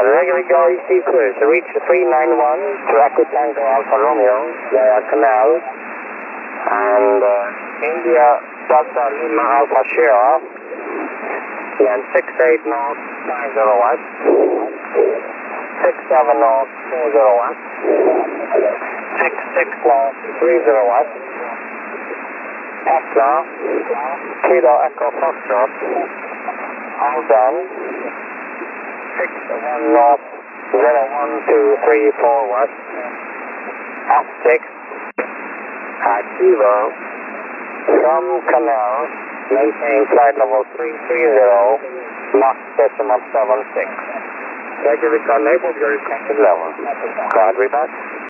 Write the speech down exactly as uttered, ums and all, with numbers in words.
regular Gary C Cruise, reach three nine one to Echo Tango Alpha Romeo via Canal, and uh, India Delta Lima Alpha Sierra, then six eight north five zero west, six seven north four zero west, six six north three zero west, Tesla, Kilo Echo Foxtrot, all done, six one north zero one two three four west, F six, at Kilo, from Canal, maintain flight level three three zero, Mach decimal seven six. Regularly connected, your requested level. Glad we back.